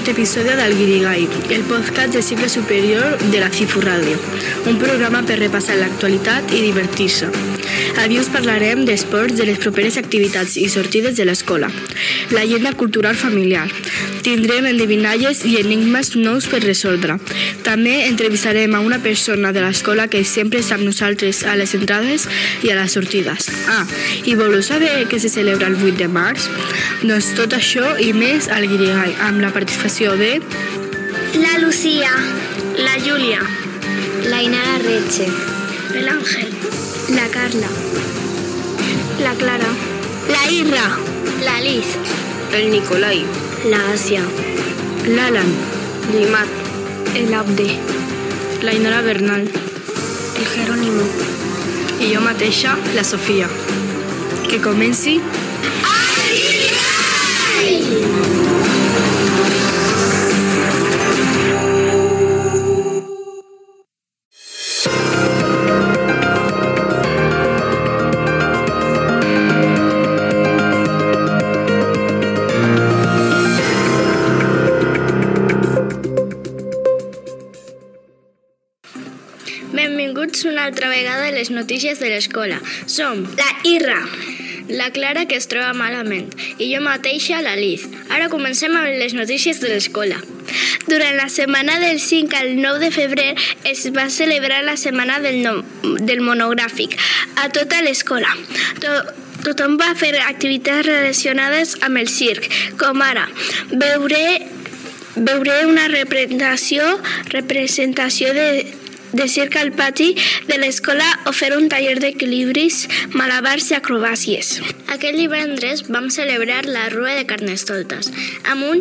aquest episodi del Guirigay, el podcast de cicle superior de la CIFU Ràdio, un programa per repassar l'actualitat i divertir-se. Avui us parlarem d'esports, de les properes activitats i sortides de l'escola, l'agenda cultural familiar. Tindrem endevinalles i enigmes nous per resoldre. També entrevistarem a una persona de l'escola que sempre està amb nosaltres a les entrades i a les sortides. I voleu saber què se celebra el 8 de març? Doncs tot això i més al Guirigay, amb la participació de... La Lucía, la Júlia, la Inara Reche, el Ángel, la Carla, la Clara, la Irra, la Liz, el Nicolai, la Asia, l'Alan, l'Imat, el Abde, la Inara Bernal, el Jerónimo i jo mateixa, la Sofia. Que comenci... Benvinguts una altra vegada a les notícies de l'escola. Som la Irra, la Clara, que es troba malament, i jo mateixa, la Liz. Ara comencem amb les notícies de l'escola. Durant la setmana del 5 al 9 de febrer es va celebrar la setmana del monogràfic a tota l'escola. Tothom va fer activitats relacionades amb el circ, com ara veure una representació de circ al pati de l'escola o fer un taller d'equilibris, malabars i acrobàcies. Aquest divendres vam celebrar la Rua de Carnestoltes amb un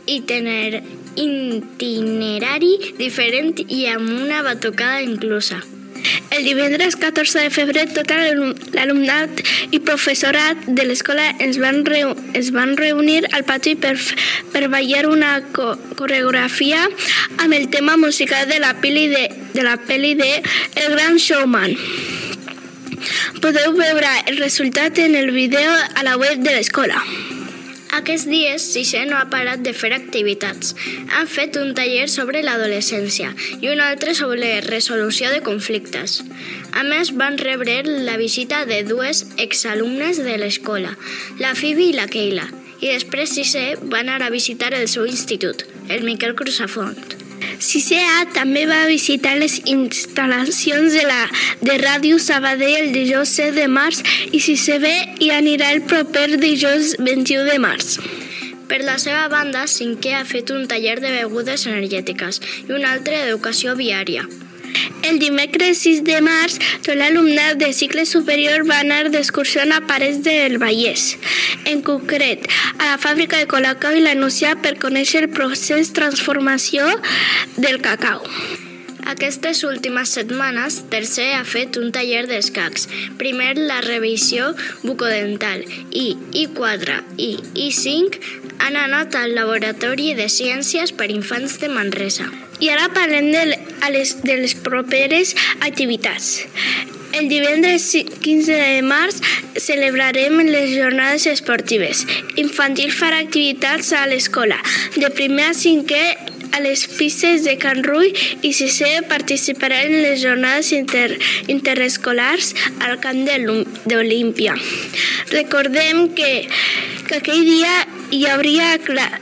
itinerari diferent i amb una batucada inclusa. El divendres 14 de febrer tot l'alumnat i professorat de l'escola es van reunir al pati per ballar una coreografia amb el tema musical de la pel·li de El Gran Showman. Podeu veure el resultat en el vídeo a la web de l'escola. Aquests dies, Sisè no ha parat de fer activitats. Han fet un taller sobre l'adolescència i un altre sobre resolució de conflictes. A més, van rebre la visita de dues exalumnes de l'escola, la Phoebe i la Keila, i després Sisè va anar a visitar el seu institut, el Miquel Crusafont. Sisè A també va visitar les instal·lacions de Ràdio Sabadell el dijous 7 de març i Sisè B hi anirà el proper dijous 21 de març. Per la seva banda, Cinquè ha fet un taller de begudes energètiques i un altre d'educació viària. El dimecres 6 de març, tot l'alumnat de cicle superior va anar d'excursió a Parets del Vallès, en concret a la fàbrica de Colacao i la Nucia per conèixer el procés de transformació del cacau. Aquestes últimes setmanes, Tercer ha fet un taller d'escacs. Primer la revisió bucodental i I4 i I5 han anat al Laboratori de Ciències per Infants de Manresa. I ara parlem de les properes activitats. El divendres 15 de març celebrarem les jornades esportives. Infantil farà activitats a l'escola. De primer a cinquè a les pistes de Can Rull i Sisè participarà en les jornades interescolars al camp d'Olímpia. Recordem que aquell dia hi hauria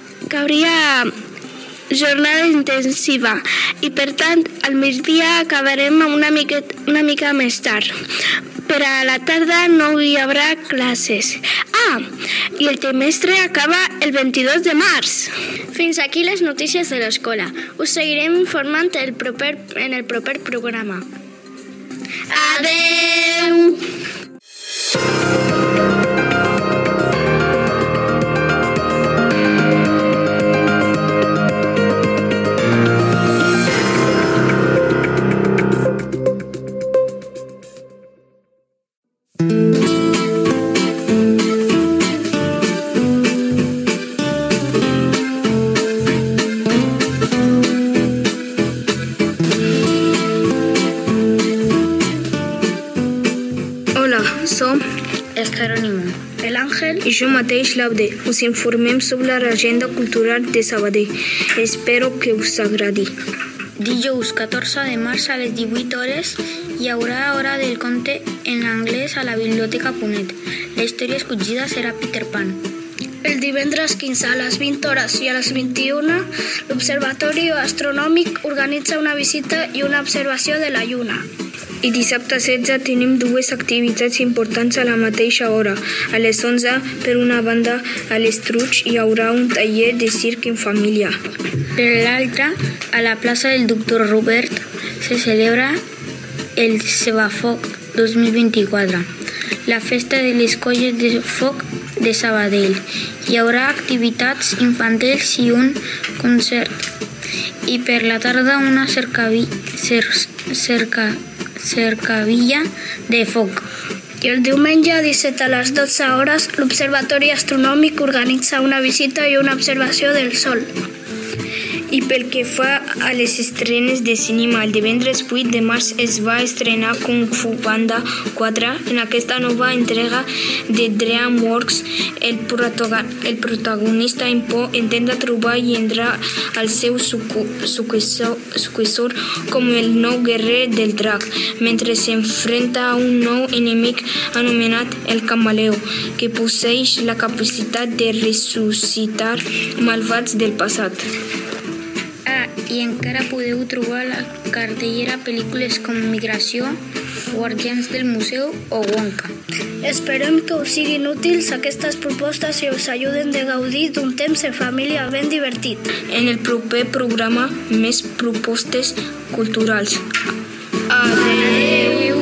jornada intensiva i per tant al migdia acabarem una mica més tard. Per a la tarda no hi haurà classes. I el trimestre acaba el 22 de març. Fins aquí les notícies de l'escola. Us seguirem informant en el proper programa. Adeu! Som el Jerónimo, l'Àngel i jo mateix, l'Abde. Us informem sobre l'agenda cultural de Sabadell. Espero que us agradi. Dijous 14 de març a les 18 hores hi haurà Hora del conte en anglès a la Biblioteca Punet. La història escollida serà Peter Pan. El divendres 15 a les 20 hores i a les 21, l'Observatori Astronòmic organitza una visita i una observació de la Lluna. I dissabte 16 tenim dues activitats importants a la mateixa hora. A les 11, per una banda, a l'Estruig hi haurà un taller de circ en família. Per l'altra, a la plaça del Doctor Robert se celebra el Sebafoc 2024, la festa de les colles de foc de Sabadell. Hi haurà activitats infantils i un concert. I per la tarda una cercavilla de foc. I el diumenge 17 a les 12 hores, l'Observatori Astronòmic organitza una visita i una observació del Sol. I pel que fa a les estrenes de cinema, el divendres 8 de març es va estrenar Kung Fu Panda 4. En aquesta nova entrega de DreamWorks, el protagonista en Po intenta trobar i entrar al seu successor com el nou guerrer del drac, mentre s'enfrenta a un nou enemic anomenat el Camaleo, que posseeix la capacitat de ressuscitar malvats del passat. I encara podeu trobar a la cartellera pel·lícules com Migració, Guardians del Museu o Wonka. Esperem que us siguin útils aquestes propostes i us ajuden a gaudir d'un temps en família ben divertit. En el proper programa, més propostes culturals. Adeu!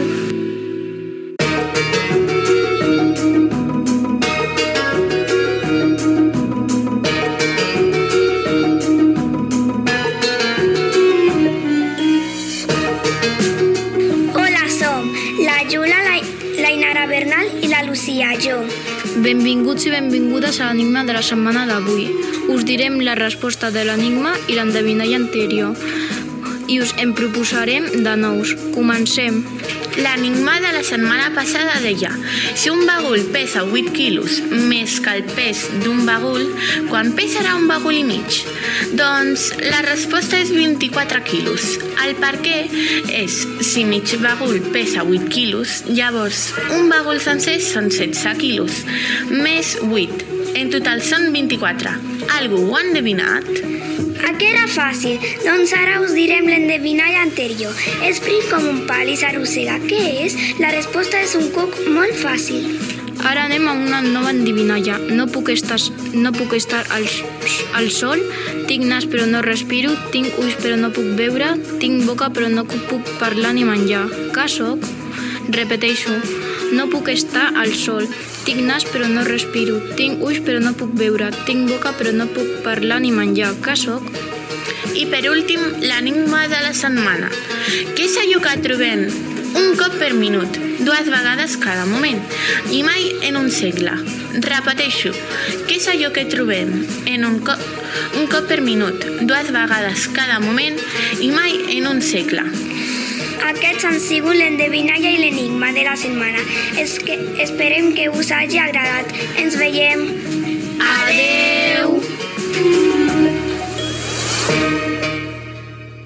Benvinguts i benvingudes a l'enigma de la setmana d'avui. Us direm la resposta de l'enigma i l'endevinalla anterior i us en proposarem de nous. Comencem. L'enigma de la setmana passada deia: si un bagul pesa 8 quilos més que el pes d'un bagul, quan pesarà un bagul i mig? Doncs la resposta és 24 quilos. El per què és: si mig bagul pesa 8 quilos, llavors un bagul sencer són 16 quilos, més 8. En total són 24. Algú ho ha endevinat? Aquest era fàcil, doncs ara us direm l'endevinalla anterior. És prim com un pal i s'arrossega. Què és? La resposta és un cuc molt fàcil. Ara anem a una nova endevinalla. No puc estar al sol, tinc nas però no respiro, tinc ulls però no puc veure, tinc boca però no puc parlar ni menjar. Què soc? Repeteixo. No puc estar al sol, tinc nas però no respiro, tinc ulls però no puc veure, tinc boca però no puc parlar ni menjar. Què soc? I per últim, l'enigma de la setmana. Què és allò que trobem un cop per minut, 2 vegades cada moment, i mai en un segle? Repeteixo, què és allò que trobem un cop per minut, 2 vegades cada moment, i mai en un segle? Aquests han sigut l'endevinalla i l'enigma de la setmana. Esperem que us hagi agradat. Ens veiem.